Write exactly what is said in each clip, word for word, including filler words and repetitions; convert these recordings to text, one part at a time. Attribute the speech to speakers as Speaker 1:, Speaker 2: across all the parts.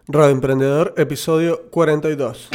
Speaker 1: Radio Emprendedor, episodio cuarenta y dos.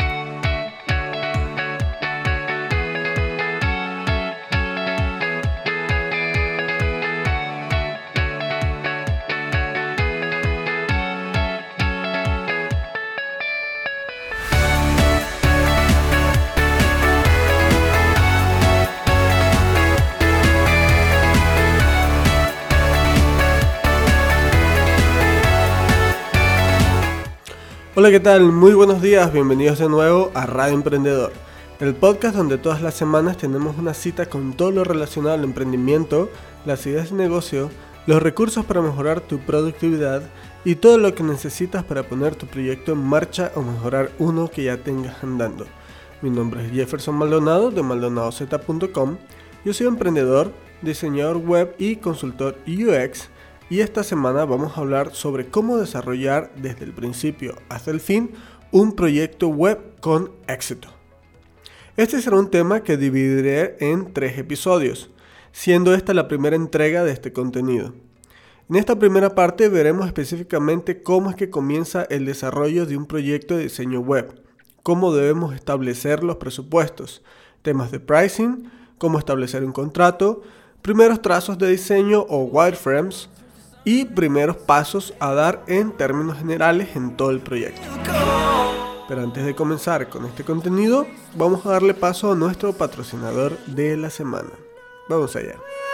Speaker 1: Hola, ¿qué tal? Muy buenos días, bienvenidos de nuevo a Radio Emprendedor, el podcast donde todas las semanas tenemos una cita con todo lo relacionado al emprendimiento, las ideas de negocio, los recursos para mejorar tu productividad y todo lo que necesitas para poner tu proyecto en marcha o mejorar uno que ya tengas andando. Mi nombre es Jefferson Maldonado de maldonado z punto com. Yo soy emprendedor, diseñador web y consultor U X. Y esta semana vamos a hablar sobre cómo desarrollar desde el principio hasta el fin un proyecto web con éxito. Este será un tema que dividiré en tres episodios, siendo esta la primera entrega de este contenido. En esta primera parte veremos específicamente cómo es que comienza el desarrollo de un proyecto de diseño web, cómo debemos establecer los presupuestos, temas de pricing, cómo establecer un contrato, primeros trazos de diseño o wireframes, y primeros pasos a dar en términos generales en todo el proyecto. Pero antes de comenzar con este contenido, vamos a darle paso a nuestro patrocinador de la semana. Vamos allá.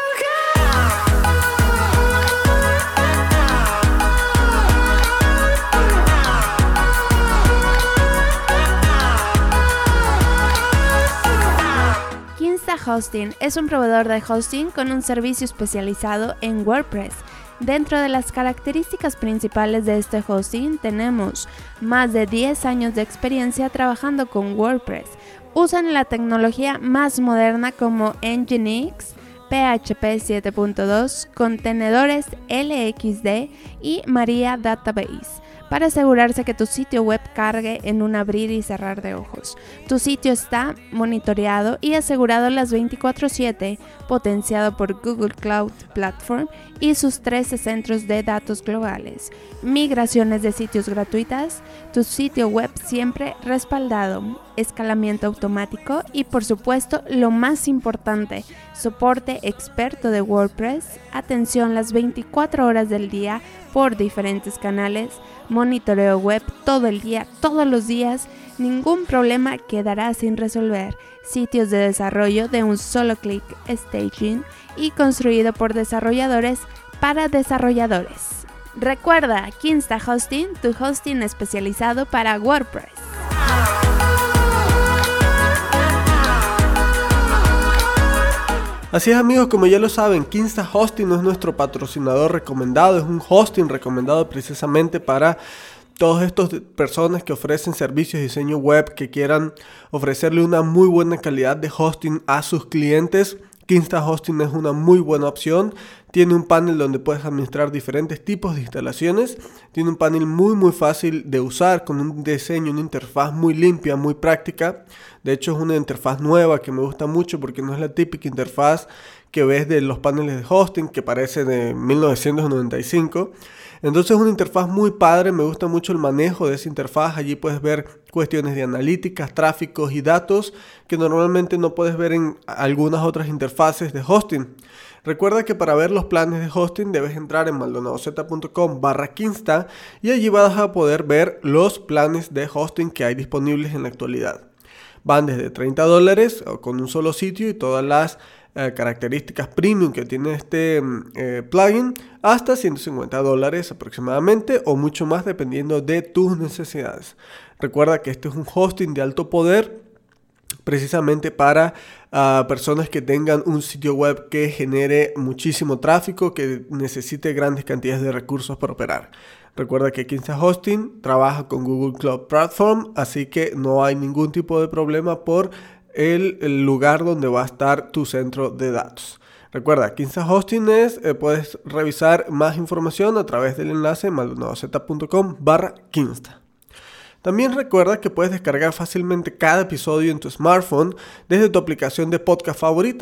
Speaker 2: Kinsta Hosting es un proveedor de hosting con un servicio especializado en WordPress. Dentro de las características principales de este hosting tenemos más de diez años de experiencia trabajando con WordPress. Usan la tecnología más moderna como Nginx, P H P siete punto dos, contenedores L X D y Maria Database para asegurarse que tu sitio web cargue en un abrir y cerrar de ojos. Tu sitio está monitoreado y asegurado las veinticuatro siete, potenciado por Google Cloud Platform y sus trece centros de datos globales. Migraciones de sitios gratuitas, tu sitio web siempre respaldado, escalamiento automático y, por supuesto, lo más importante, soporte experto de WordPress, atención las veinticuatro horas del día por diferentes canales, monitoreo web todo el día, todos los días, ningún problema quedará sin resolver, sitios de desarrollo de un solo clic, staging y construido por desarrolladores para desarrolladores. Recuerda, Kinsta Hosting, tu hosting especializado para WordPress.
Speaker 1: Así es, amigos, como ya lo saben, Kinsta Hosting es nuestro patrocinador recomendado, es un hosting recomendado precisamente para todas estas personas que ofrecen servicios de diseño web, que quieran ofrecerle una muy buena calidad de hosting a sus clientes. Kinsta Hosting es una muy buena opción. Tiene un panel donde puedes administrar diferentes tipos de instalaciones. Tiene un panel muy muy fácil de usar, con un diseño, una interfaz muy limpia, muy práctica. De hecho, es una interfaz nueva que me gusta mucho porque no es la típica interfaz que ves de los paneles de hosting que parece de mil novecientos noventa y cinco. Entonces es una interfaz muy padre, me gusta mucho el manejo de esa interfaz. Allí puedes ver cuestiones de analíticas, tráficos y datos que normalmente no puedes ver en algunas otras interfaces de hosting. Recuerda que para ver los planes de hosting debes entrar en maldonado z punto com barra Kinsta y allí vas a poder ver los planes de hosting que hay disponibles en la actualidad. Van desde treinta dólares con un solo sitio y todas las eh, características premium que tiene este eh, plugin hasta ciento cincuenta dólares aproximadamente o mucho más dependiendo de tus necesidades. Recuerda que este es un hosting de alto poder precisamente para uh, personas que tengan un sitio web que genere muchísimo tráfico, que necesite grandes cantidades de recursos para operar. Recuerda que Kinsta Hosting trabaja con Google Cloud Platform, así que no hay ningún tipo de problema por el, el lugar donde va a estar tu centro de datos. Recuerda, Kinsta Hosting es, eh, puedes revisar más información a través del enlace maldonado z punto com barra Kinsta. También recuerda que puedes descargar fácilmente cada episodio en tu smartphone desde tu aplicación de podcast favorita.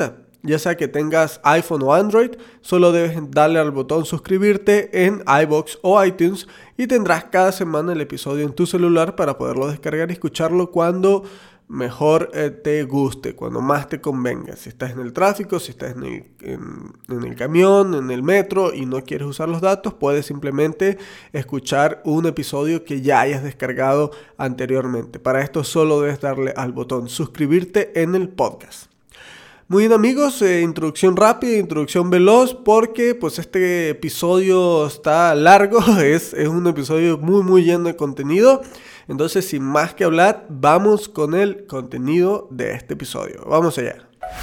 Speaker 1: ya sea que tengas iPhone o Android, solo debes darle al botón suscribirte en iVoox o iTunes y tendrás cada semana el episodio en tu celular para poderlo descargar y escucharlo cuando mejor eh, te guste, cuando más te convenga. Si estás en el tráfico, si estás en el, en, en el camión, en el metro y no quieres usar los datos, puedes simplemente escuchar un episodio que ya hayas descargado anteriormente. Para esto solo debes darle al botón suscribirte en el podcast. Muy bien amigos, eh, introducción rápida, introducción veloz, porque pues este episodio está largo, es, es un episodio muy muy lleno de contenido. Entonces, sin más que hablar, vamos con el contenido de este episodio. Vamos allá.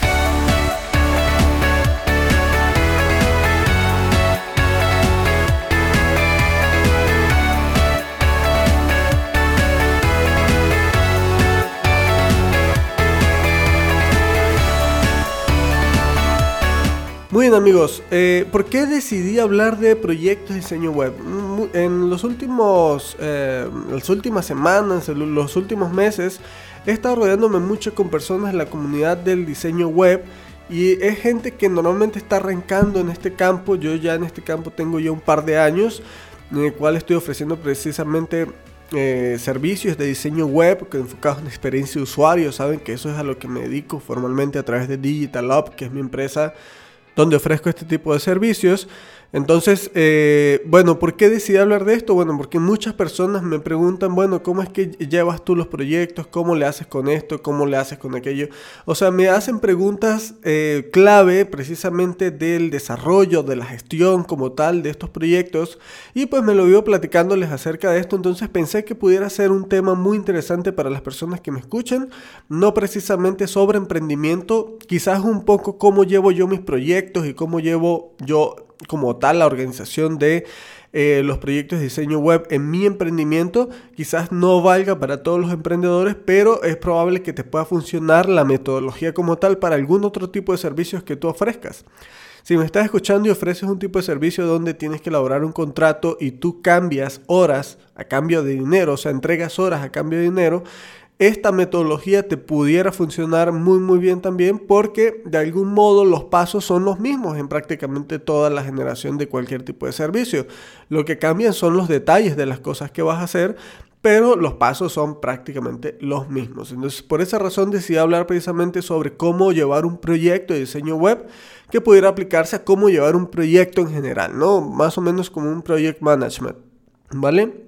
Speaker 1: Muy bien amigos, eh, ¿por qué decidí hablar de proyectos de diseño web? En los últimos, eh, las últimas semanas, en los últimos meses, he estado rodeándome mucho con personas de la comunidad del diseño web y es gente que normalmente está arrancando en este campo. Yo ya en este campo tengo ya un par de años, en el cual estoy ofreciendo precisamente eh, servicios de diseño web enfocados en experiencia de usuario. Saben que eso es a lo que me dedico formalmente a través de Digital Up, que es mi empresa donde ofrezco este tipo de servicios. Entonces, eh, bueno, ¿por qué decidí hablar de esto? Bueno, porque muchas personas me preguntan, bueno, ¿cómo es que llevas tú los proyectos? ¿Cómo le haces con esto? ¿Cómo le haces con aquello? O sea, me hacen preguntas eh, clave precisamente del desarrollo, de la gestión como tal de estos proyectos, y pues me lo vivo platicándoles acerca de esto. Entonces pensé que pudiera ser un tema muy interesante para las personas que me escuchan, no precisamente sobre emprendimiento, quizás un poco cómo llevo yo mis proyectos y cómo llevo yo como tal la organización de eh, los proyectos de diseño web en mi emprendimiento. Quizás no valga para todos los emprendedores, pero es probable que te pueda funcionar la metodología como tal para algún otro tipo de servicios que tú ofrezcas. Si me estás escuchando y ofreces un tipo de servicio donde tienes que elaborar un contrato y tú cambias horas a cambio de dinero, o sea, entregas horas a cambio de dinero, esta metodología te pudiera funcionar muy muy bien también, porque de algún modo los pasos son los mismos en prácticamente toda la generación de cualquier tipo de servicio. Lo que cambian son los detalles de las cosas que vas a hacer, pero los pasos son prácticamente los mismos. Entonces, por esa razón decidí hablar precisamente sobre cómo llevar un proyecto de diseño web que pudiera aplicarse a cómo llevar un proyecto en general, ¿no? Más o menos como un project management, ¿vale?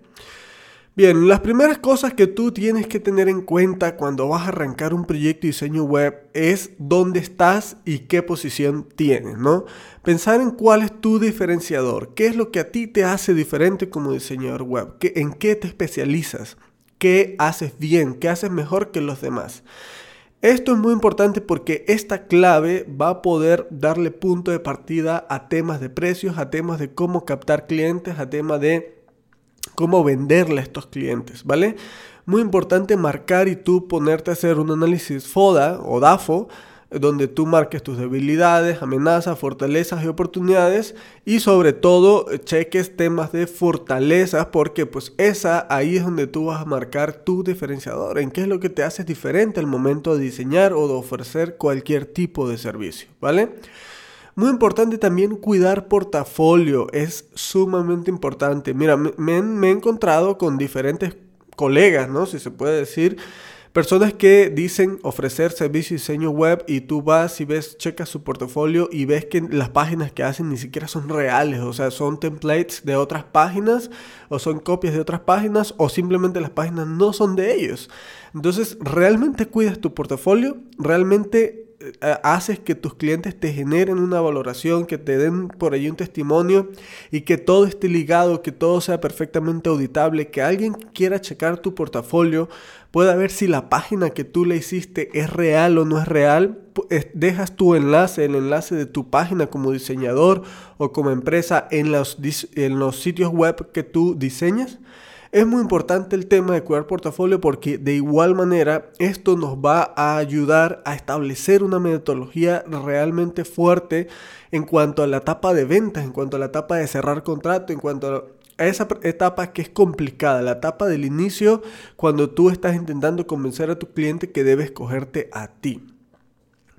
Speaker 1: Bien, las primeras cosas que tú tienes que tener en cuenta cuando vas a arrancar un proyecto de diseño web es dónde estás y qué posición tienes, ¿no? Pensar en cuál es tu diferenciador, qué es lo que a ti te hace diferente como diseñador web, ¿Qué, en qué te especializas, qué haces bien, qué haces mejor que los demás. Esto es muy importante porque esta clave va a poder darle punto de partida a temas de precios, a temas de cómo captar clientes, a temas de cómo venderle a estos clientes, ¿vale? Muy importante marcar y tú ponerte a hacer un análisis FODA o DAFO, donde tú marques tus debilidades, amenazas, fortalezas y oportunidades, y sobre todo cheques temas de fortalezas, porque pues esa ahí es donde tú vas a marcar tu diferenciador, en qué es lo que te hace diferente al momento de diseñar o de ofrecer cualquier tipo de servicio, ¿vale? Muy importante también cuidar portafolio, es sumamente importante. Mira, me, me, me he encontrado con diferentes colegas, ¿no? Si se puede decir, personas que dicen ofrecer servicio de diseño web y tú vas y ves, checas su portafolio y ves que las páginas que hacen ni siquiera son reales, o sea, son templates de otras páginas o son copias de otras páginas o simplemente las páginas no son de ellos. Entonces, ¿realmente cuidas tu portafolio? ¿Realmente haces que tus clientes te generen una valoración, que te den por ahí un testimonio y que todo esté ligado, que todo sea perfectamente auditable, que alguien quiera checar tu portafolio pueda ver si la página que tú le hiciste es real o no es real? Dejas tu enlace, el enlace de tu página como diseñador o como empresa en los, en los sitios web que tú diseñas. Es muy importante el tema de cuidar portafolio porque de igual manera esto nos va a ayudar a establecer una metodología realmente fuerte en cuanto a la etapa de ventas, en cuanto a la etapa de cerrar contrato, en cuanto a esa etapa que es complicada, la etapa del inicio cuando tú estás intentando convencer a tu cliente que debe escogerte a ti.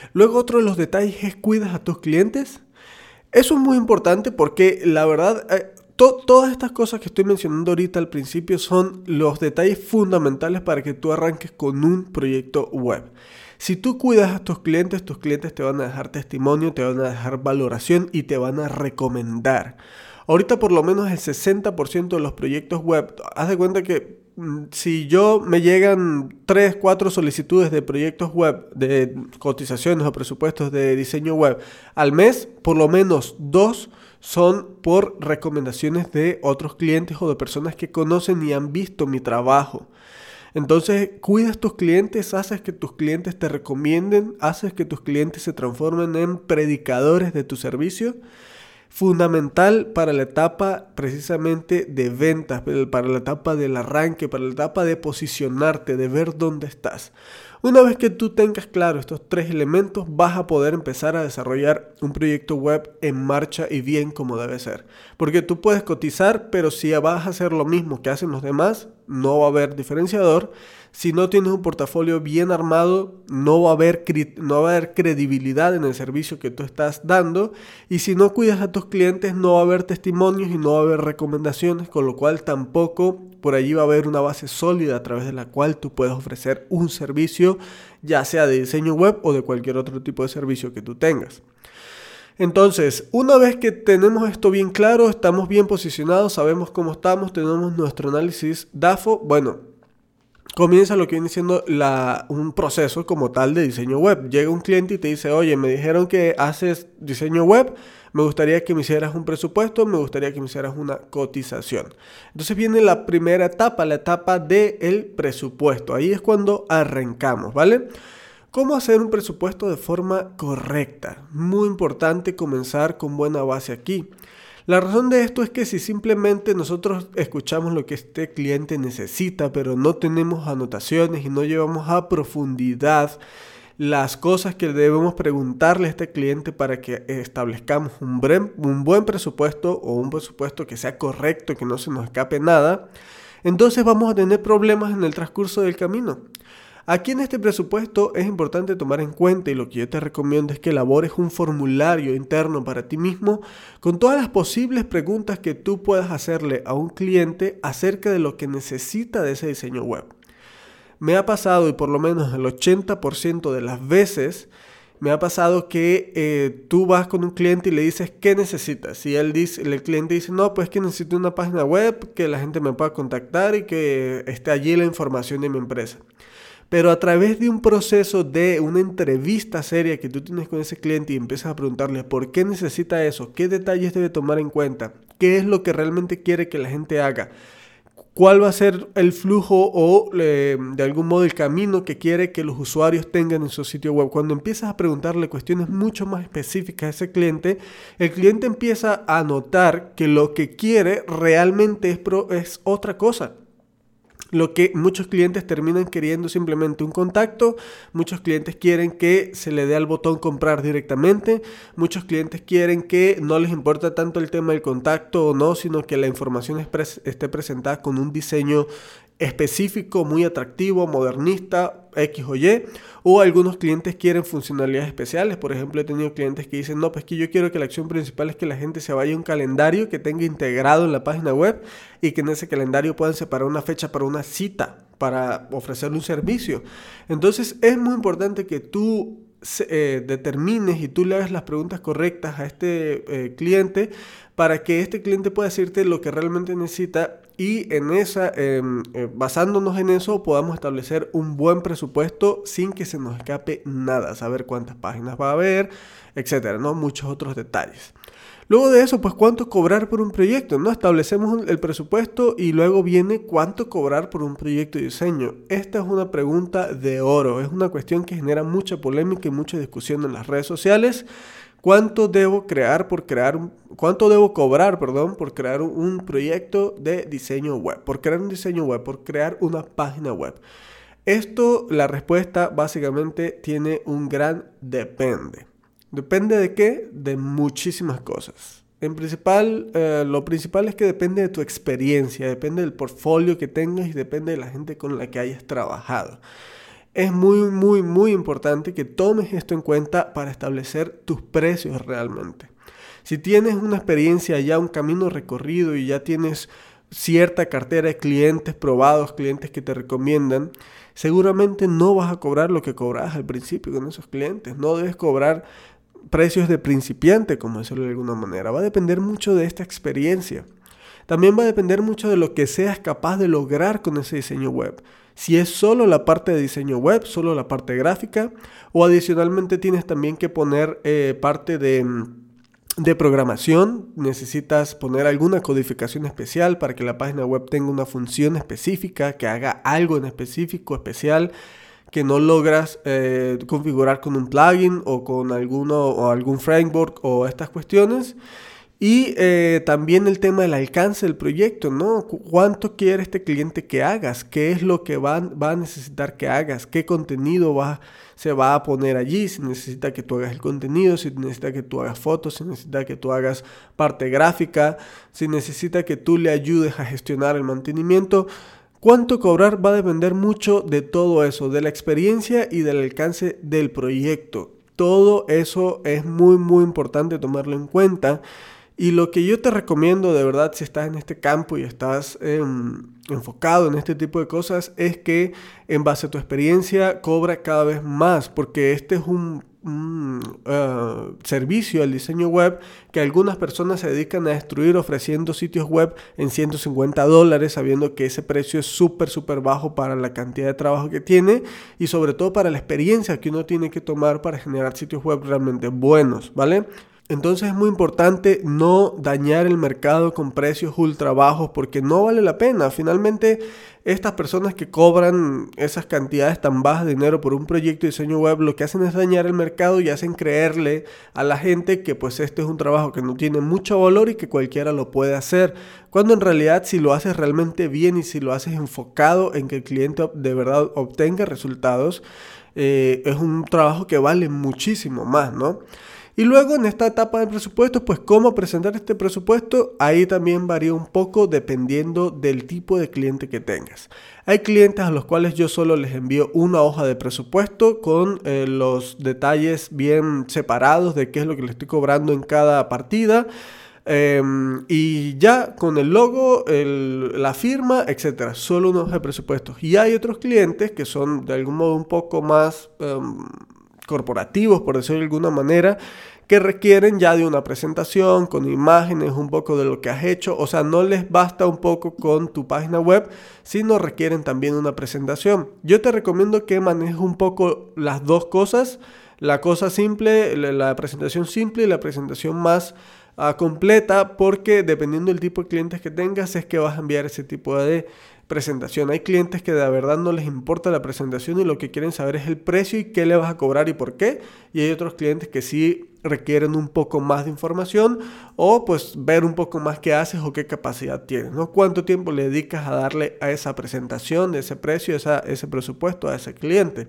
Speaker 1: Luego otro de los detalles es cuidas a tus clientes. Eso es muy importante porque la verdad, eh, to- todas estas cosas que estoy mencionando ahorita al principio son los detalles fundamentales para que tú arranques con un proyecto web. Si tú cuidas a tus clientes, tus clientes te van a dejar testimonio, te van a dejar valoración y te van a recomendar. Ahorita por lo menos el sesenta por ciento de los proyectos web, haz de cuenta que mm, si yo me llegan tres, cuatro solicitudes de proyectos web, de cotizaciones o presupuestos de diseño web al mes, por lo menos dos son por recomendaciones de otros clientes o de personas que conocen y han visto mi trabajo. Entonces, cuidas tus clientes, haces que tus clientes te recomienden, haces que tus clientes se transformen en predicadores de tu servicio. Fundamental para la etapa precisamente de ventas, para la etapa del arranque, para la etapa de posicionarte, de ver dónde estás. Una vez que tú tengas claro estos tres elementos, vas a poder empezar a desarrollar un proyecto web en marcha y bien como debe ser. Porque tú puedes cotizar, pero si vas a hacer lo mismo que hacen los demás, no va a haber diferenciador. Si no tienes un portafolio bien armado, no va a haber, no va a haber credibilidad en el servicio que tú estás dando. Y si no cuidas a tus clientes, no va a haber testimonios y no va a haber recomendaciones, con lo cual tampoco por allí va a haber una base sólida a través de la cual tú puedes ofrecer un servicio, ya sea de diseño web o de cualquier otro tipo de servicio que tú tengas. Entonces, una vez que tenemos esto bien claro, estamos bien posicionados, sabemos cómo estamos, tenemos nuestro análisis D A F O, bueno, comienza lo que viene siendo la, un proceso como tal de diseño web. Llega un cliente y te dice, oye, me dijeron que haces diseño web, me gustaría que me hicieras un presupuesto, me gustaría que me hicieras una cotización. Entonces viene la primera etapa, la etapa del presupuesto. Ahí es cuando arrancamos, ¿vale? ¿Cómo hacer un presupuesto de forma correcta? Muy importante comenzar con buena base aquí. La razón de esto es que si simplemente nosotros escuchamos lo que este cliente necesita, pero no tenemos anotaciones y no llevamos a profundidad las cosas que debemos preguntarle a este cliente para que establezcamos un buen, un buen presupuesto o un presupuesto que sea correcto, que no se nos escape nada, entonces vamos a tener problemas en el transcurso del camino. Aquí en este presupuesto es importante tomar en cuenta, y lo que yo te recomiendo es que elabores un formulario interno para ti mismo con todas las posibles preguntas que tú puedas hacerle a un cliente acerca de lo que necesita de ese diseño web. Me ha pasado, y por lo menos el ochenta por ciento de las veces, me ha pasado que eh, tú vas con un cliente y le dices ¿qué necesitas? Y él dice, el cliente dice, no, pues que necesito una página web, que la gente me pueda contactar y que esté allí la información de mi empresa. Pero a través de un proceso de una entrevista seria que tú tienes con ese cliente y empiezas a preguntarle por qué necesita eso, qué detalles debe tomar en cuenta, qué es lo que realmente quiere que la gente haga, cuál va a ser el flujo o eh, de algún modo el camino que quiere que los usuarios tengan en su sitio web. Cuando empiezas a preguntarle cuestiones mucho más específicas a ese cliente, el cliente empieza a notar que lo que quiere realmente es, pro, es otra cosa. Lo que muchos clientes terminan queriendo simplemente un contacto, muchos clientes quieren que se le dé al botón comprar directamente, muchos clientes quieren que no les importa tanto el tema del contacto o no, sino que la información esté presentada con un diseño específico, muy atractivo, modernista, X o Y, o algunos clientes quieren funcionalidades especiales. Por ejemplo, he tenido clientes que dicen, no, pues que yo quiero que la acción principal es que la gente se vaya a un calendario que tenga integrado en la página web y que en ese calendario puedan separar una fecha para una cita, para ofrecerle un servicio. Entonces es muy importante que tú eh, determines y tú le hagas las preguntas correctas a este eh, cliente para que este cliente pueda decirte lo que realmente necesita y en esa, eh, eh, basándonos en eso podamos establecer un buen presupuesto sin que se nos escape nada, saber cuántas páginas va a haber, etcétera, ¿no? Muchos otros detalles. Luego de eso, pues cuánto cobrar por un proyecto, ¿no? Establecemos el presupuesto y luego viene cuánto cobrar por un proyecto de diseño. Esta es una pregunta de oro, es una cuestión que genera mucha polémica y mucha discusión en las redes sociales. ¿Cuánto debo crear por crear un, cuánto debo cobrar, perdón, por crear un, un proyecto de diseño web, por crear un diseño web, por crear una página web? Esto, la respuesta básicamente tiene un gran depende. ¿Depende de qué? De muchísimas cosas. En principal, eh, lo principal es que depende de tu experiencia, depende del portfolio que tengas y depende de la gente con la que hayas trabajado. es muy, muy, muy importante que tomes esto en cuenta para establecer tus precios realmente. Si tienes una experiencia ya, un camino recorrido y ya tienes cierta cartera de clientes probados, clientes que te recomiendan, seguramente no vas a cobrar lo que cobrabas al principio con esos clientes. No debes cobrar precios de principiante, como decirlo de alguna manera. Va a depender mucho de esta experiencia. También va a depender mucho de lo que seas capaz de lograr con ese diseño web. Si es solo la parte de diseño web, solo la parte gráfica, o adicionalmente tienes también que poner eh, parte de, de programación. Necesitas poner alguna codificación especial para que la página web tenga una función específica, que haga algo en específico, especial, que no logras eh, configurar con un plugin o con alguno, o algún framework o estas cuestiones. Y eh, también el tema del alcance del proyecto, ¿no? ¿Cuánto quiere este cliente que hagas? ¿Qué es lo que va, va a necesitar que hagas? ¿Qué contenido va, se va a poner allí? Si necesita que tú hagas el contenido, si necesita que tú hagas fotos, si necesita que tú hagas parte gráfica, si necesita que tú le ayudes a gestionar el mantenimiento. ¿Cuánto cobrar? Va a depender mucho de todo eso, de la experiencia y del alcance del proyecto. Todo eso es muy, muy importante tomarlo en cuenta. Y lo que yo te recomiendo de verdad, si estás en este campo y estás eh, enfocado en este tipo de cosas, es que en base a tu experiencia cobra cada vez más, porque este es un, un uh, servicio, el diseño web, que algunas personas se dedican a destruir ofreciendo sitios web en ciento cincuenta dólares, sabiendo que ese precio es súper, súper bajo para la cantidad de trabajo que tiene y sobre todo para la experiencia que uno tiene que tomar para generar sitios web realmente buenos, ¿vale? Entonces es muy importante no dañar el mercado con precios ultra bajos porque no vale la pena. Finalmente, estas personas que cobran esas cantidades tan bajas de dinero por un proyecto de diseño web, lo que hacen es dañar el mercado y hacen creerle a la gente que pues este es un trabajo que no tiene mucho valor y que cualquiera lo puede hacer. Cuando en realidad si lo haces realmente bien y si lo haces enfocado en que el cliente de verdad obtenga resultados, eh, es un trabajo que vale muchísimo más, ¿no? Y luego en esta etapa de presupuesto, pues cómo presentar este presupuesto, ahí también varía un poco dependiendo del tipo de cliente que tengas. Hay clientes a los cuales yo solo les envío una hoja de presupuesto con eh, los detalles bien separados de qué es lo que le estoy cobrando en cada partida. Eh, y ya con el logo, el, la firma, etcétera, solo una hoja de presupuesto. Y hay otros clientes que son de algún modo un poco más Um, corporativos, por decirlo de alguna manera, que requieren ya de una presentación con imágenes, un poco de lo que has hecho. O sea, no les basta un poco con tu página web, sino requieren también una presentación. Yo te recomiendo que manejes un poco las dos cosas, la cosa simple, la presentación simple y la presentación más uh, completa, porque dependiendo del tipo de clientes que tengas es que vas a enviar ese tipo de presentación. Hay clientes que de verdad no les importa la presentación y lo que quieren saber es el precio y qué le vas a cobrar y por qué. Y hay otros clientes que sí requieren un poco más de información o pues ver un poco más qué haces o qué capacidad tienes, ¿no? Cuánto tiempo le dedicas a darle a esa presentación, de ese precio, esa, ese presupuesto a ese cliente.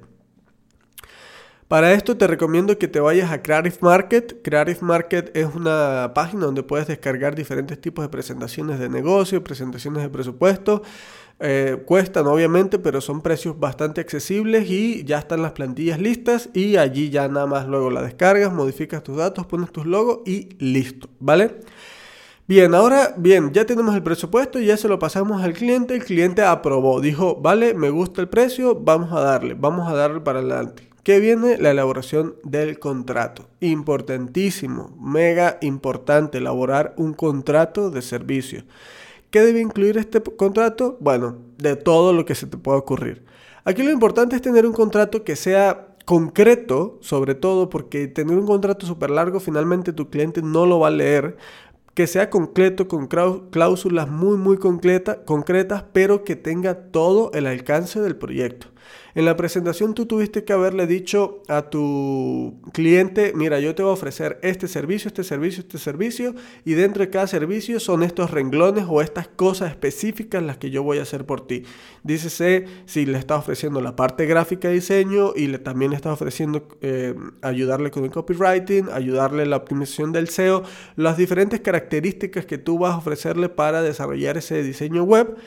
Speaker 1: Para esto te recomiendo que te vayas a Creative Market. Creative Market es una página donde puedes descargar diferentes tipos de presentaciones de negocio, presentaciones de presupuesto. Eh, cuestan obviamente, pero son precios bastante accesibles y ya están las plantillas listas y allí ya nada más luego la descargas, modificas tus datos, pones tus logos y listo, ¿vale? Bien, ahora, bien, ya tenemos el presupuesto, ya se lo pasamos al cliente, el cliente aprobó, dijo, vale, me gusta el precio, vamos a darle, vamos a darle para adelante. ¿Qué viene? La elaboración del contrato. Importantísimo, mega importante, elaborar un contrato de servicio. ¿Qué debe incluir este contrato? Bueno, de todo lo que se te pueda ocurrir. Aquí lo importante es tener un contrato que sea concreto, sobre todo porque tener un contrato súper largo, finalmente tu cliente no lo va a leer. Que sea concreto, con cláusulas muy, muy concreta, concretas, pero que tenga todo el alcance del proyecto. En la presentación tú tuviste que haberle dicho a tu cliente, mira, yo te voy a ofrecer este servicio, este servicio, este servicio, y dentro de cada servicio son estos renglones o estas cosas específicas las que yo voy a hacer por ti. Dícese si le estás ofreciendo la parte gráfica de diseño y le, también le estás ofreciendo eh, ayudarle con el copywriting, ayudarle en la optimización del S E O, las diferentes características que tú vas a ofrecerle para desarrollar ese diseño web.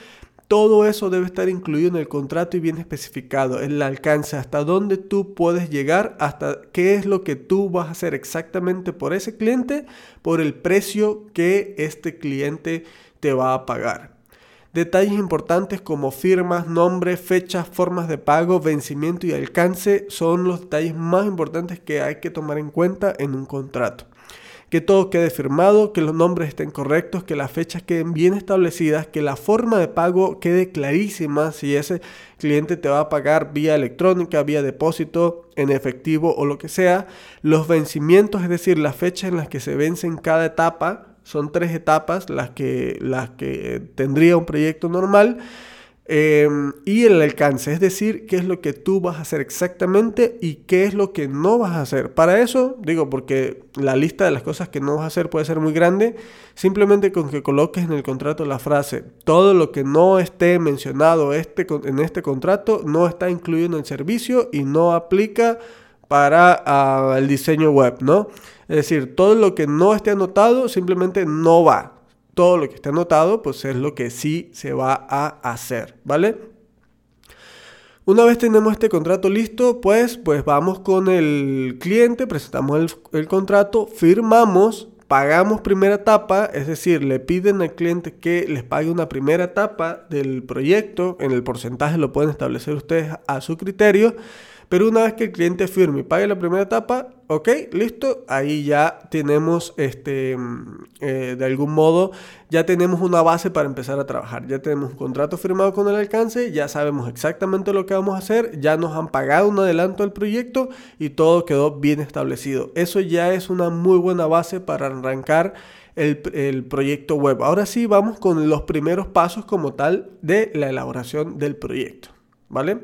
Speaker 1: Todo eso debe estar incluido en el contrato y bien especificado, el alcance, hasta dónde tú puedes llegar, hasta qué es lo que tú vas a hacer exactamente por ese cliente, por el precio que este cliente te va a pagar. Detalles importantes como firmas, nombres, fechas, formas de pago, vencimiento y alcance son los detalles más importantes que hay que tomar en cuenta en un contrato. Que todo quede firmado, que los nombres estén correctos, que las fechas queden bien establecidas, que la forma de pago quede clarísima si ese cliente te va a pagar vía electrónica, vía depósito, en efectivo o lo que sea. Los vencimientos, es decir, las fechas en las que se vence en cada etapa, son tres etapas las que, las que tendría un proyecto normal. Eh, y el alcance, es decir, qué es lo que tú vas a hacer exactamente y qué es lo que no vas a hacer. Para eso, digo, porque la lista de las cosas que no vas a hacer puede ser muy grande, simplemente con que coloques en el contrato la frase, todo lo que no esté mencionado este, en este contrato no está incluido en el servicio y no aplica para uh, el diseño web, ¿no? Es decir, todo lo que no esté anotado simplemente no va. Todo lo que esté anotado, pues es lo que sí se va a hacer, ¿vale? Una vez tenemos este contrato listo, pues, pues vamos con el cliente, presentamos el, el contrato, firmamos, pagamos primera etapa, es decir, le piden al cliente que les pague una primera etapa del proyecto, en el porcentaje lo pueden establecer ustedes a su criterio, pero una vez que el cliente firme y pague la primera etapa, ok, listo, ahí ya tenemos, este, eh, de algún modo, ya tenemos una base para empezar a trabajar. Ya tenemos un contrato firmado con el alcance, ya sabemos exactamente lo que vamos a hacer, ya nos han pagado un adelanto del proyecto y todo quedó bien establecido. Eso ya es una muy buena base para arrancar el, el proyecto web. Ahora sí, vamos con los primeros pasos como tal de la elaboración del proyecto, ¿vale?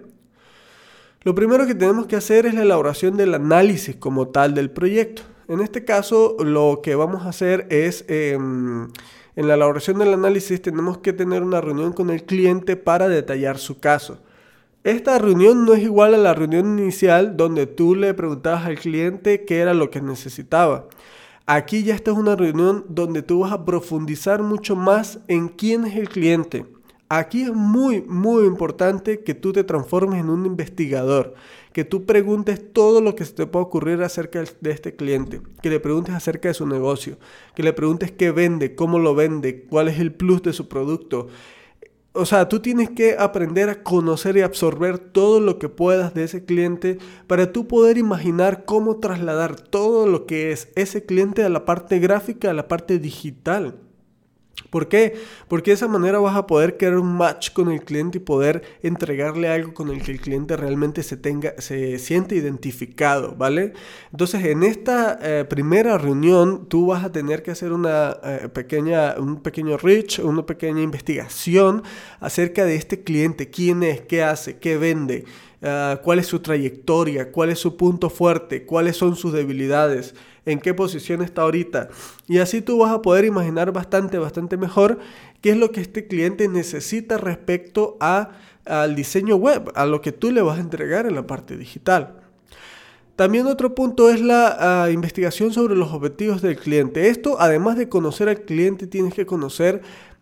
Speaker 1: Lo primero que tenemos que hacer es la elaboración del análisis como tal del proyecto. En este caso, lo que vamos a hacer es, eh, en la elaboración del análisis tenemos que tener una reunión con el cliente para detallar su caso. Esta reunión no es igual a la reunión inicial donde tú le preguntabas al cliente qué era lo que necesitaba. Aquí ya esta es una reunión donde tú vas a profundizar mucho más en quién es el cliente. Aquí es muy, muy importante que tú te transformes en un investigador, que tú preguntes todo lo que se te pueda ocurrir acerca de este cliente, que le preguntes acerca de su negocio, que le preguntes qué vende, cómo lo vende, cuál es el plus de su producto. O sea, tú tienes que aprender a conocer y absorber todo lo que puedas de ese cliente para tú poder imaginar cómo trasladar todo lo que es ese cliente a la parte gráfica, a la parte digital. ¿Por qué? Porque de esa manera vas a poder crear un match con el cliente y poder entregarle algo con el que el cliente realmente se tenga, se siente identificado, ¿vale? Entonces, en esta eh, primera reunión, tú vas a tener que hacer una eh, pequeña, un pequeño research, una pequeña investigación acerca de este cliente, quién es, qué hace, qué vende, uh, cuál es su trayectoria, cuál es su punto fuerte, cuáles son sus debilidades, en qué posición está ahorita. Y así tú vas a poder imaginar bastante, bastante mejor qué es lo que este cliente necesita respecto a, al diseño web, a lo que tú le vas a entregar en la parte digital. También otro punto es la uh, investigación sobre los objetivos del cliente. Esto, además de conocer al cliente, tienes que conocer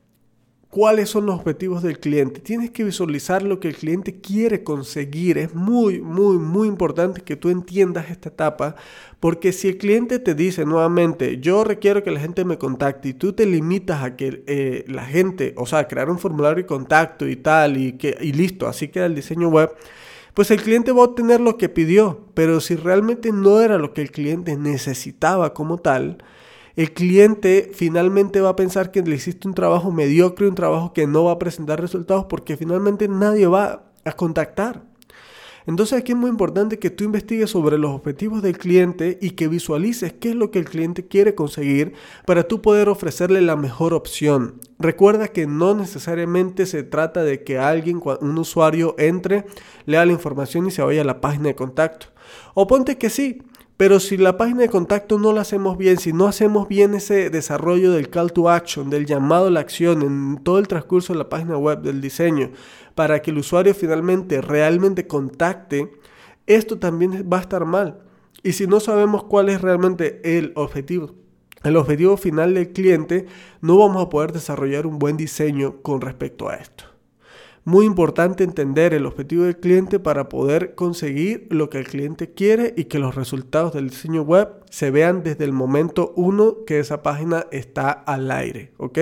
Speaker 1: cuáles son los objetivos del cliente. Tienes que visualizar lo que el cliente quiere conseguir. Es muy, muy, muy importante que tú entiendas esta etapa, porque si el cliente te dice nuevamente, yo requiero que la gente me contacte, y tú te limitas a que eh, la gente, o sea, crear un formulario de contacto y tal, y, que, y listo, así queda el diseño web, pues el cliente va a obtener lo que pidió, pero si realmente no era lo que el cliente necesitaba como tal, el cliente finalmente va a pensar que le hiciste un trabajo mediocre, un trabajo que no va a presentar resultados porque finalmente nadie va a contactar. Entonces aquí es muy importante que tú investigues sobre los objetivos del cliente y que visualices qué es lo que el cliente quiere conseguir para tú poder ofrecerle la mejor opción. Recuerda que no necesariamente se trata de que alguien, un usuario, entre, lea la información y se vaya a la página de contacto. O ponte que sí. Pero si la página de contacto no la hacemos bien, si no hacemos bien ese desarrollo del call to action, del llamado a la acción en todo el transcurso de la página web, del diseño, para que el usuario finalmente realmente contacte, esto también va a estar mal. Y si no sabemos cuál es realmente el objetivo, el objetivo final del cliente, no vamos a poder desarrollar un buen diseño con respecto a esto. Muy importante entender el objetivo del cliente para poder conseguir lo que el cliente quiere y que los resultados del diseño web se vean desde el momento uno que esa página está al aire, ¿ok?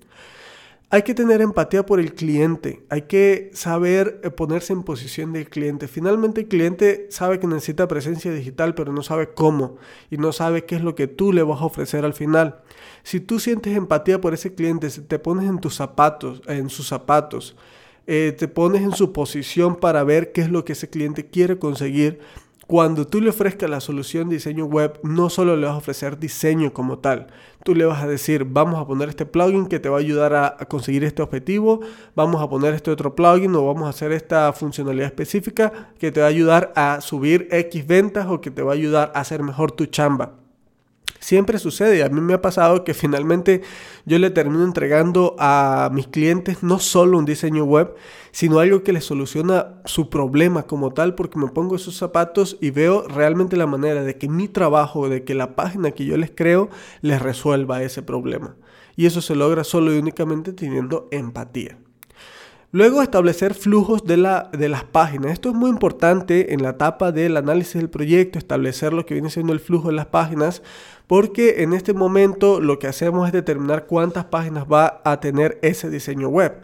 Speaker 1: Hay que tener empatía por el cliente, hay que saber ponerse en posición del cliente. Finalmente el cliente sabe que necesita presencia digital, pero no sabe cómo y no sabe qué es lo que tú le vas a ofrecer al final. Si tú sientes empatía por ese cliente, si te pones en tus zapatos, en sus zapatos, eh, te pones en su posición para ver qué es lo que ese cliente quiere conseguir, cuando tú le ofrezcas la solución de diseño web, no solo le vas a ofrecer diseño como tal, tú le vas a decir, vamos a poner este plugin que te va a ayudar a, a conseguir este objetivo, vamos a poner este otro plugin o vamos a hacer esta funcionalidad específica que te va a ayudar a subir X ventas o que te va a ayudar a hacer mejor tu chamba. Siempre sucede, a mí me ha pasado que finalmente yo le termino entregando a mis clientes no solo un diseño web, sino algo que les soluciona su problema como tal, porque me pongo esos zapatos y veo realmente la manera de que mi trabajo, de que la página que yo les creo, les resuelva ese problema. Y eso se logra solo y únicamente teniendo empatía. Luego, establecer flujos de, la, de las páginas. Esto es muy importante en la etapa del análisis del proyecto, establecer lo que viene siendo el flujo de las páginas, porque en este momento lo que hacemos es determinar cuántas páginas va a tener ese diseño web.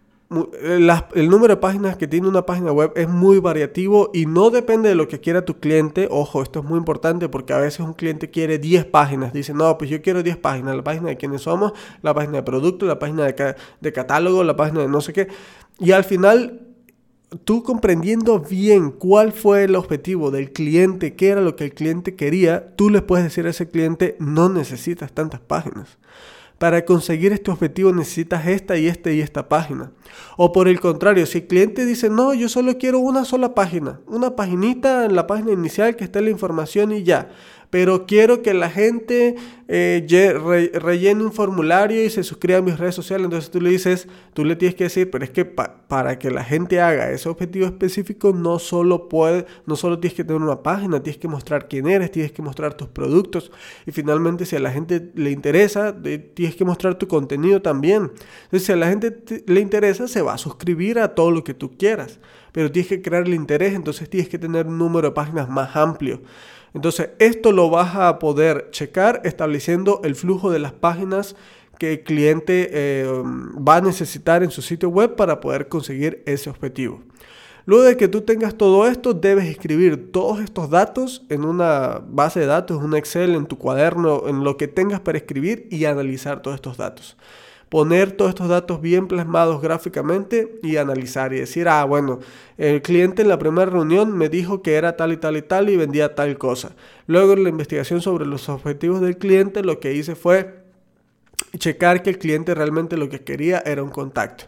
Speaker 1: Las, el número de páginas que tiene una página web es muy variativo y no depende de lo que quiera tu cliente. Ojo, esto es muy importante porque a veces un cliente quiere diez páginas. Dice, no, pues yo quiero diez páginas. La página de quiénes somos, la página de producto, la página de, ca- de catálogo, la página de no sé qué. Y al final, tú comprendiendo bien cuál fue el objetivo del cliente, qué era lo que el cliente quería, tú le puedes decir a ese cliente, no necesitas tantas páginas. Para conseguir este objetivo necesitas esta y esta y esta página. O por el contrario, si el cliente dice, no, yo solo quiero una sola página, una paginita en la página inicial que esté la información y ya. Pero quiero que la gente eh, re, rellene un formulario y se suscriba a mis redes sociales. Entonces tú le dices, tú le tienes que decir, pero es que pa, para que la gente haga ese objetivo específico, no solo puede, no solo tienes que tener una página, tienes que mostrar quién eres, tienes que mostrar tus productos. Y finalmente, si a la gente le interesa, tienes que mostrar tu contenido también. Entonces, si a la gente te, le interesa, se va a suscribir a todo lo que tú quieras. Pero tienes que crear el interés, entonces tienes que tener un número de páginas más amplio. Entonces, esto lo vas a poder checar estableciendo el flujo de las páginas que el cliente eh, va a necesitar en su sitio web para poder conseguir ese objetivo. Luego de que tú tengas todo esto, debes escribir todos estos datos en una base de datos, en un Excel, en tu cuaderno, en lo que tengas para escribir y analizar todos estos datos. Poner todos estos datos bien plasmados gráficamente y analizar y decir, ah, bueno, el cliente en la primera reunión me dijo que era tal y tal y tal y vendía tal cosa. Luego en la investigación sobre los objetivos del cliente, lo que hice fue checar que el cliente realmente lo que quería era un contacto.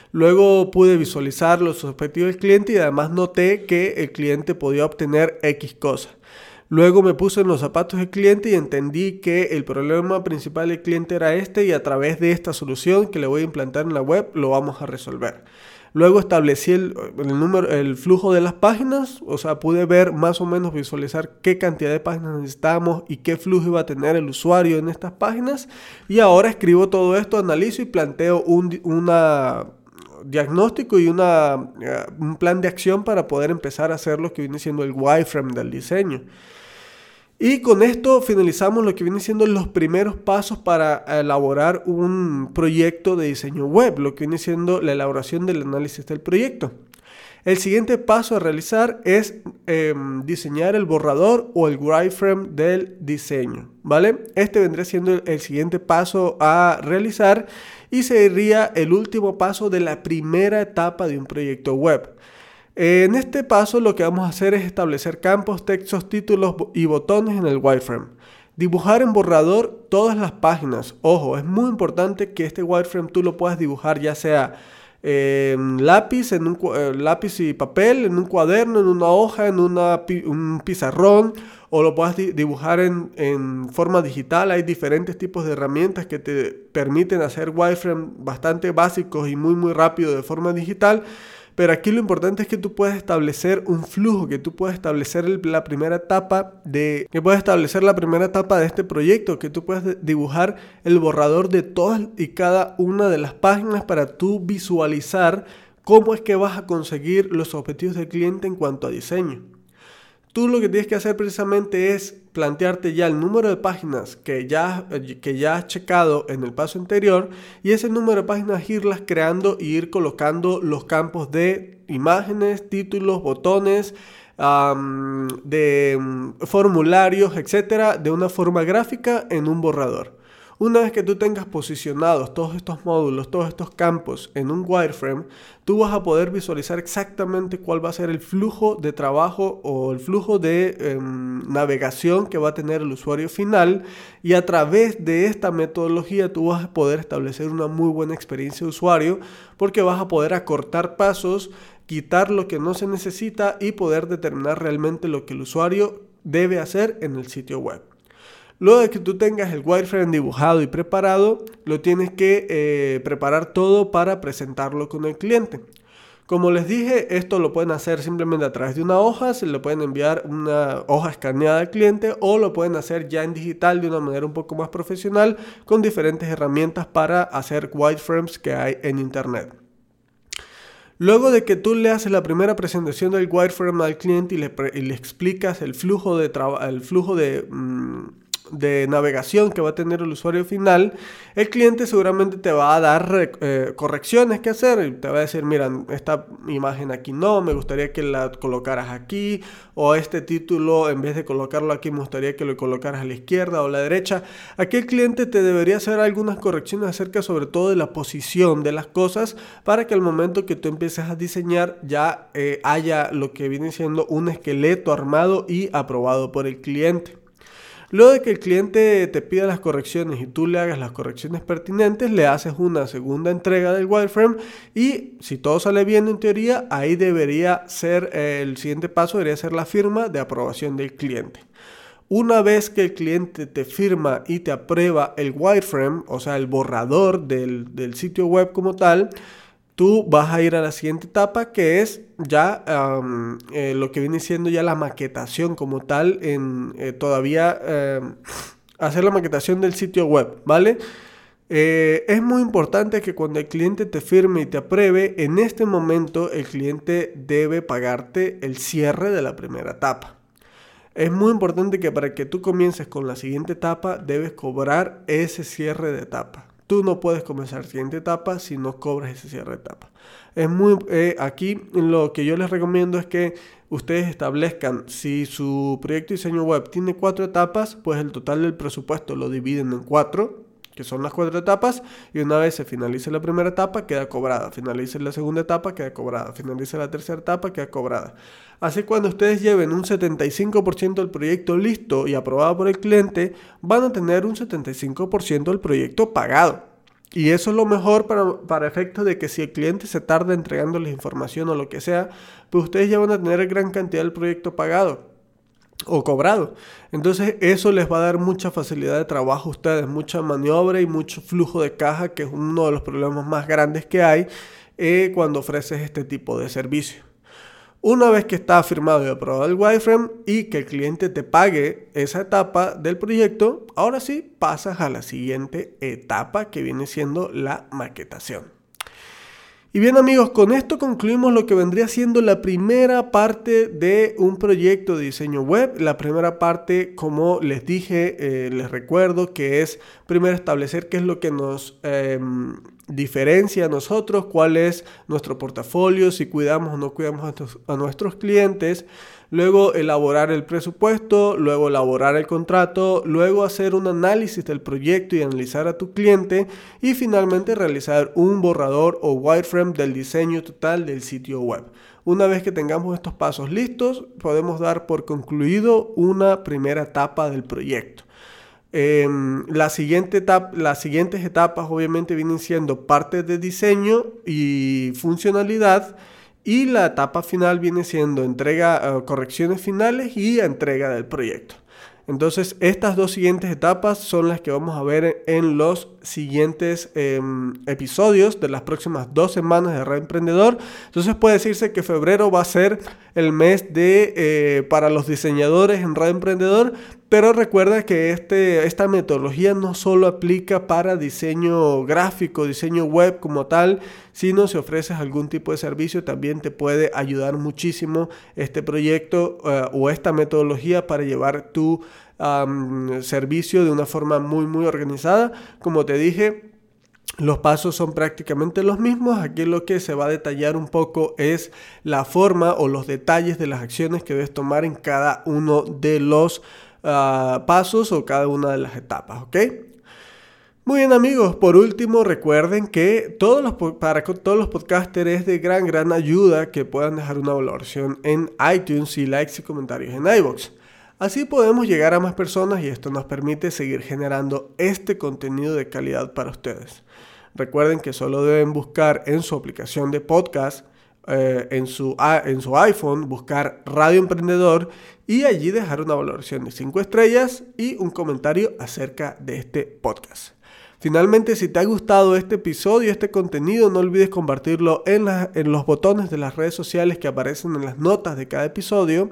Speaker 1: Luego pude visualizar los objetivos del cliente y además noté que el cliente podía obtener X cosas. Luego me puse en los zapatos del cliente y entendí que el problema principal del cliente era este y a través de esta solución que le voy a implantar en la web lo vamos a resolver. Luego establecí el, el, número, el flujo de las páginas, o sea, pude ver más o menos visualizar qué cantidad de páginas necesitábamos y qué flujo iba a tener el usuario en estas páginas. Y ahora escribo todo esto, analizo y planteo un una... diagnóstico y una, uh, un plan de acción para poder empezar a hacer lo que viene siendo el wireframe del diseño. Y con esto finalizamos lo que viene siendo los primeros pasos para elaborar un proyecto de diseño web, lo que viene siendo la elaboración del análisis del proyecto. El siguiente paso a realizar es eh, diseñar el borrador o el wireframe del diseño, ¿vale? Este vendría siendo el, el siguiente paso a realizar y sería el último paso de la primera etapa de un proyecto web. En este paso lo que vamos a hacer es establecer campos, textos, títulos y botones en el wireframe. Dibujar en borrador todas las páginas. Ojo, es muy importante que este wireframe tú lo puedas dibujar ya sea eh, lápiz, en un, eh, lápiz y papel, en un cuaderno, en una hoja, en una, un pizarrón, o lo puedas dibujar en, en forma digital. Hay diferentes tipos de herramientas que te permiten hacer wireframe bastante básicos y muy muy rápido de forma digital. Pero aquí lo importante es que tú puedas establecer un flujo, que tú puedas establecer el, la primera etapa de, que puedas establecer la primera etapa de este proyecto, que tú puedas dibujar el borrador de todas y cada una de las páginas para tú visualizar ¿cómo es que vas a conseguir los objetivos del cliente en cuanto a diseño? Tú lo que tienes que hacer precisamente es plantearte ya el número de páginas que ya, que ya has checado en el paso anterior, y ese número de páginas irlas creando y ir colocando los campos de imágenes, títulos, botones, um, de um, formularios, etcétera, de una forma gráfica en un borrador. Una vez que tú tengas posicionados todos estos módulos, todos estos campos en un wireframe, tú vas a poder visualizar exactamente cuál va a ser el flujo de trabajo o el flujo de eh, navegación que va a tener el usuario final, y a través de esta metodología tú vas a poder establecer una muy buena experiencia de usuario, porque vas a poder acortar pasos, quitar lo que no se necesita y poder determinar realmente lo que el usuario debe hacer en el sitio web. Luego de que tú tengas el wireframe dibujado y preparado, lo tienes que eh, preparar todo para presentarlo con el cliente. Como les dije, esto lo pueden hacer simplemente a través de una hoja, se le pueden enviar una hoja escaneada al cliente, o lo pueden hacer ya en digital de una manera un poco más profesional con diferentes herramientas para hacer wireframes que hay en internet. Luego de que tú le haces la primera presentación del wireframe al cliente y le, y le explicas el flujo de trabajo, el flujo de... Mmm, de navegación que va a tener el usuario final, el cliente seguramente te va a dar eh, correcciones que hacer, y te va a decir, mira, esta imagen aquí no, me gustaría que la colocaras aquí, o este título en vez de colocarlo aquí me gustaría que lo colocaras a la izquierda o a la derecha. Aquí el cliente te debería hacer algunas correcciones acerca sobre todo de la posición de las cosas, para que al momento que tú empieces a diseñar ya eh, haya lo que viene siendo un esqueleto armado y aprobado por el cliente. Luego de que el cliente te pida las correcciones y tú le hagas las correcciones pertinentes, le haces una segunda entrega del wireframe, y si todo sale bien en teoría, ahí debería ser eh, el siguiente paso, debería ser la firma de aprobación del cliente. Una vez que el cliente te firma y te aprueba el wireframe, o sea el borrador del, del sitio web como tal, tú vas a ir a la siguiente etapa, que es ya um, eh, lo que viene siendo ya la maquetación como tal, en eh, todavía eh, hacer la maquetación del sitio web, ¿vale? Eh, es muy importante que cuando el cliente te firme y te apruebe, en este momento el cliente debe pagarte el cierre de la primera etapa. Es muy importante que para que tú comiences con la siguiente etapa, debes cobrar ese cierre de etapa. Tú no puedes comenzar la siguiente etapa si no cobras ese cierre de etapa. Es muy, eh, aquí lo que yo les recomiendo es que ustedes establezcan, si su proyecto de diseño web tiene cuatro etapas, pues el total del presupuesto lo dividen en cuatro, que son las cuatro etapas, y una vez se finalice la primera etapa, queda cobrada. Finalice la segunda etapa, queda cobrada. Finalice la tercera etapa, queda cobrada. Así, cuando ustedes lleven un setenta y cinco por ciento del proyecto listo y aprobado por el cliente, van a tener un setenta y cinco por ciento del proyecto pagado. Y eso es lo mejor para, para efectos de que si el cliente se tarda entregándoles información o lo que sea, pues ustedes ya van a tener gran cantidad del proyecto pagado o cobrado. Entonces eso les va a dar mucha facilidad de trabajo a ustedes, mucha maniobra y mucho flujo de caja, que es uno de los problemas más grandes que hay eh, cuando ofreces este tipo de servicio. Una vez que está firmado y aprobado el wireframe y que el cliente te pague esa etapa del proyecto, ahora sí pasas a la siguiente etapa, que viene siendo la maquetación. Y bien, amigos, con esto concluimos lo que vendría siendo la primera parte de un proyecto de diseño web. La primera parte, como les dije, eh, les recuerdo que es primero establecer qué es lo que nos eh, diferencia a nosotros, cuál es nuestro portafolio, si cuidamos o no cuidamos a, tus, a nuestros clientes. Luego elaborar el presupuesto, luego elaborar el contrato, luego hacer un análisis del proyecto y analizar a tu cliente, y finalmente realizar un borrador o wireframe del diseño total del sitio web. Una vez que tengamos estos pasos listos, podemos dar por concluido una primera etapa del proyecto. Eh, la siguiente etapa, las siguientes etapas obviamente vienen siendo parte de diseño y funcionalidad, y la etapa final viene siendo entrega, uh, correcciones finales y entrega del proyecto. Entonces, estas dos siguientes etapas son las que vamos a ver en los siguientes eh, episodios de las próximas dos semanas de Radio Emprendedor. Entonces puede decirse que febrero va a ser el mes de eh, para los diseñadores en Radio Emprendedor, pero recuerda que este, esta metodología no solo aplica para diseño gráfico, diseño web como tal, sino si ofreces algún tipo de servicio también te puede ayudar muchísimo este proyecto uh, o esta metodología para llevar tu um, servicio de una forma muy muy organizada. Como te dije, los pasos son prácticamente los mismos. Aquí lo que se va a detallar un poco es la forma o los detalles de las acciones que debes tomar en cada uno de los uh, pasos o cada una de las etapas, ¿ok? Muy bien, amigos, por último recuerden que todos los, para todos los podcasters es de gran gran ayuda que puedan dejar una valoración en iTunes y likes y comentarios en iVoox. Así podemos llegar a más personas y esto nos permite seguir generando este contenido de calidad para ustedes. Recuerden que solo deben buscar en su aplicación de podcast, eh, en, su, en su iPhone, buscar Radio Emprendedor y allí dejar una valoración de cinco estrellas y un comentario acerca de este podcast. Finalmente, si te ha gustado este episodio, este contenido, no olvides compartirlo en, la, en los botones de las redes sociales que aparecen en las notas de cada episodio.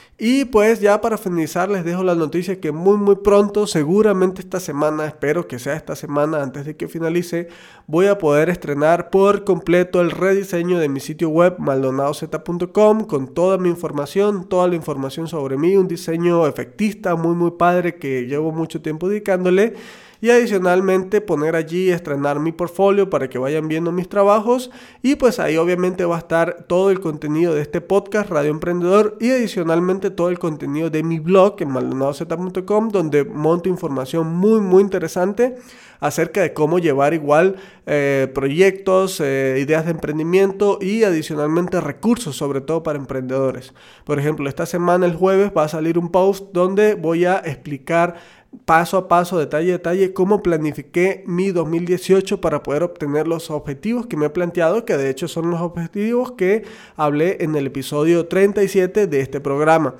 Speaker 1: Y pues ya para finalizar les dejo la noticia que muy muy pronto, seguramente esta semana, espero que sea esta semana antes de que finalice, voy a poder estrenar por completo el rediseño de mi sitio web maldonado zeta punto com con toda mi información, toda la información sobre mí, un diseño efectista muy muy padre que llevo mucho tiempo dedicándole. Y adicionalmente poner allí, estrenar mi portfolio para que vayan viendo mis trabajos. Y pues ahí obviamente va a estar todo el contenido de este podcast Radio Emprendedor. Y adicionalmente todo el contenido de mi blog en maldonado zeta punto com, donde monto información muy muy interesante acerca de cómo llevar igual eh, proyectos, eh, ideas de emprendimiento y adicionalmente recursos, sobre todo para emprendedores. Por ejemplo, esta semana el jueves va a salir un post donde voy a explicar paso a paso, detalle a detalle, cómo planifiqué mi dos mil dieciocho para poder obtener los objetivos que me he planteado, que de hecho son los objetivos que hablé en el episodio treinta y siete de este programa.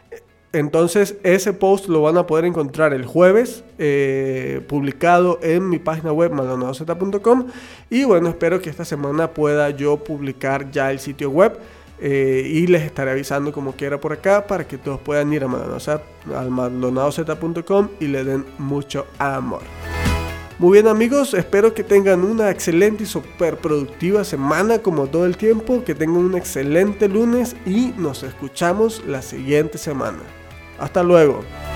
Speaker 1: Entonces ese post lo van a poder encontrar el jueves, eh, publicado en mi página web maldonado zeta punto com. Y bueno, espero que esta semana pueda yo publicar ya el sitio web. Eh, y les estaré avisando como quiera por acá para que todos puedan ir a maldonado zeta punto com y le den mucho amor. Muy bien, amigos, espero que tengan una excelente y súper productiva semana como todo el tiempo, que tengan un excelente lunes y nos escuchamos la siguiente semana. Hasta luego.